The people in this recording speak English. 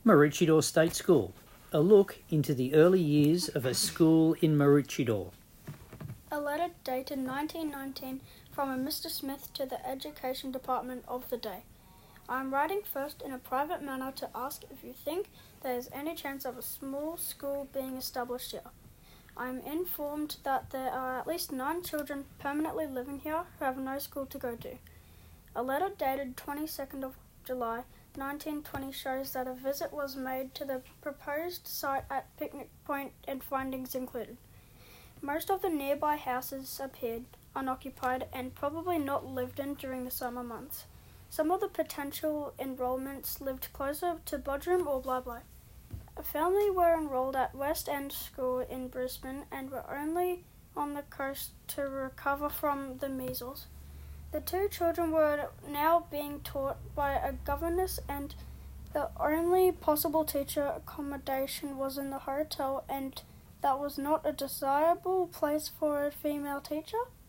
Maroochydore State School, a look into the early years of a school in Maroochydore. A letter dated 1919 from a Mr. Smith to the Education Department of the day. I am writing first in a private manner to ask if you think there is any chance of a small school being established here. I am informed that there are at least 9 children permanently living here who have no school to go to. A letter dated 22nd of July 1920 shows that a visit was made to the proposed site at Picnic Point and findings included. Most of the nearby houses appeared unoccupied and probably not lived in during the summer months. Some of the potential enrolments lived closer to Bodrum or Blybly. A family were enrolled at West End School in Brisbane and were only on the coast to recover from the measles. The 2 children were now being taught by a governess, and the only possible teacher accommodation was in the hotel, and that was not a desirable place for a female teacher.